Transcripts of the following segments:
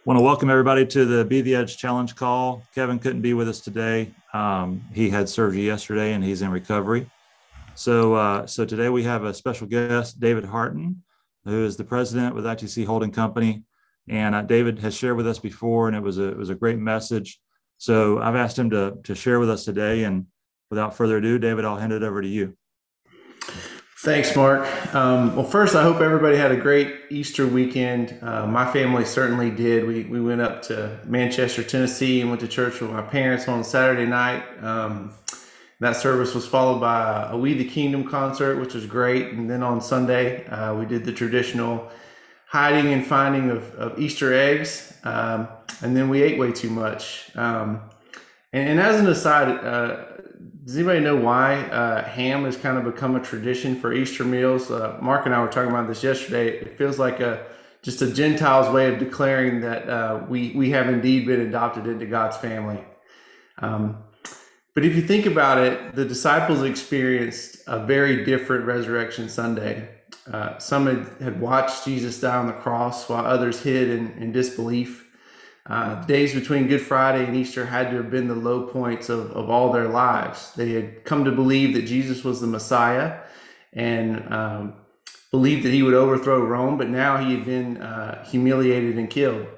Want to welcome everybody to the Be the Edge Challenge call. Kevin couldn't be with us today. He had surgery yesterday and he's in recovery. So today we have a special guest, David Harton, who is the president with ITC Holding Company. And David has shared with us before, and it was a great message. So I've asked him to share with us today. And without further ado, David, I'll hand it over to you. Thanks, Mark. Well, first, I hope everybody had a great Easter weekend. My family certainly did. We went up to Manchester, Tennessee, and went to church with my parents on Saturday night. That service was followed by a We the Kingdom concert, which was great. And then on Sunday, we did the traditional hiding and finding of Easter eggs. And then we ate way too much. And as an aside, does anybody know why ham has kind of become a tradition for Easter meals? Mark and I were talking about this yesterday. It feels like just a Gentile's way of declaring that we have indeed been adopted into God's family. But if you think about it, the disciples experienced a very different Resurrection Sunday. Some had watched Jesus die on the cross while others hid in disbelief. Days between Good Friday and Easter had to have been the low points of all their lives. They had come to believe that Jesus was the Messiah and believed that he would overthrow Rome, but now he had been humiliated and killed.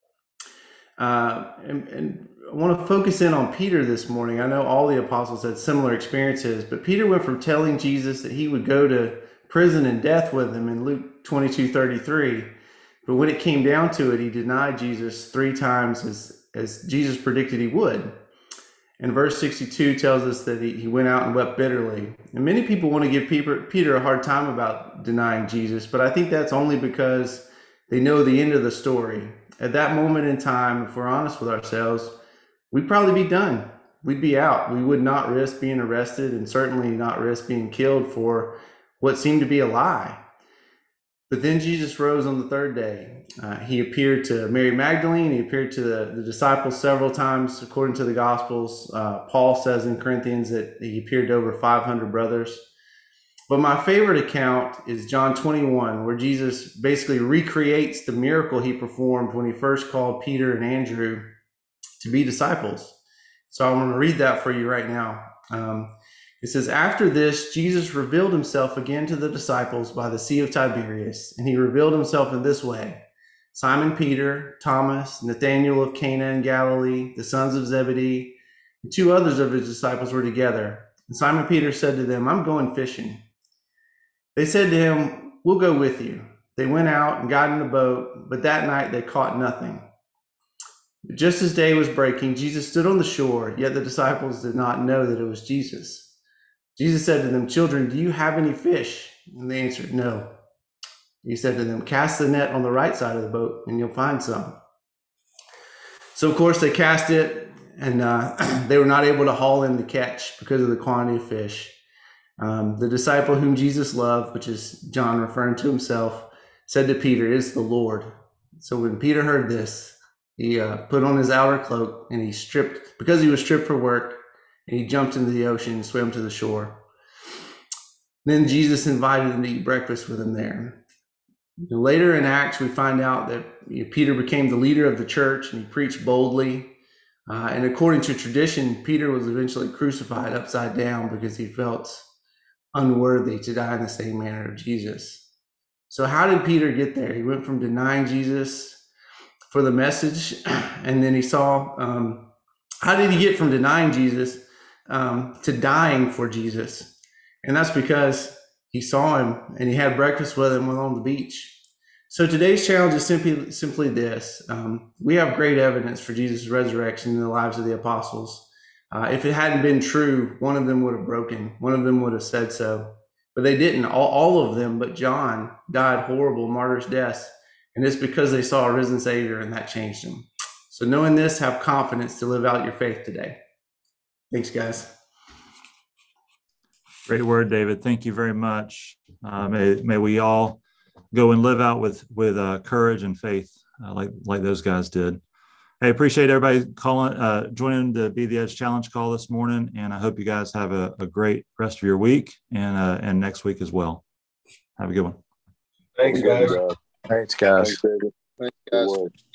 And I want to focus in on Peter this morning. I know all the apostles had similar experiences, but Peter went from telling Jesus that he would go to prison and death with him in Luke 22:33. But when it came down to it, he denied Jesus 3 times as Jesus predicted he would. And verse 62 tells us that he went out and wept bitterly. And many people want to give Peter a hard time about denying Jesus, but I think that's only because they know the end of the story. At that moment in time, if we're honest with ourselves, we'd probably be done. We'd be out. We would not risk being arrested and certainly not risk being killed for what seemed to be a lie. But then Jesus rose on the 3rd day. He appeared to Mary Magdalene. He appeared to the disciples several times, according to the Gospels. Paul says in Corinthians that he appeared to over 500 brothers. But my favorite account is John 21, where Jesus basically recreates the miracle he performed when he first called Peter and Andrew to be disciples. So I'm going to read that for you right now. It says, after this, Jesus revealed himself again to the disciples by the Sea of Tiberias, and he revealed himself in this way. Simon Peter, Thomas, Nathanael of Cana in Galilee, the sons of Zebedee, and 2 others of his disciples were together. And Simon Peter said to them, I'm going fishing. They said to him, we'll go with you. They went out and got in the boat, but that night they caught nothing. Just as day was breaking, Jesus stood on the shore, yet the disciples did not know that it was Jesus. Jesus said to them, children, do you have any fish? And they answered, no. He said to them, cast the net on the right side of the boat and you'll find some. So of course they cast it and they were not able to haul in the catch because of the quantity of fish. The disciple whom Jesus loved, which is John referring to himself, said to Peter, it is the Lord. So when Peter heard this, he put on his outer cloak and he stripped, because he was stripped for work, and he jumped into the ocean and swam to the shore. Then Jesus invited him to eat breakfast with him there. Later in Acts, we find out that Peter became the leader of the church and he preached boldly. And according to tradition, Peter was eventually crucified upside down because he felt unworthy to die in the same manner of Jesus. So how did Peter get there? He went from denying Jesus for the message, and then he saw, how did he get from denying Jesus to dying for Jesus? And that's because he saw him and he had breakfast with him on the beach. So today's challenge is simply this. We have great evidence for Jesus' resurrection in the lives of the apostles. If it hadn't been true, one of them would have broken. One of them would have said so. But they didn't. All of them but John died horrible martyr's deaths. And it's because they saw a risen Savior and that changed them. So knowing this, have confidence to live out your faith today. Thanks, guys. Great word, David. Thank you very much. May we all go and live out with courage and faith like those guys did. I appreciate everybody joining the Be the Edge Challenge call this morning, and I hope you guys have a great rest of your week and next week as well. Have a good one. Thanks, guys. Thanks, guys. Thanks, David. Thanks, guys.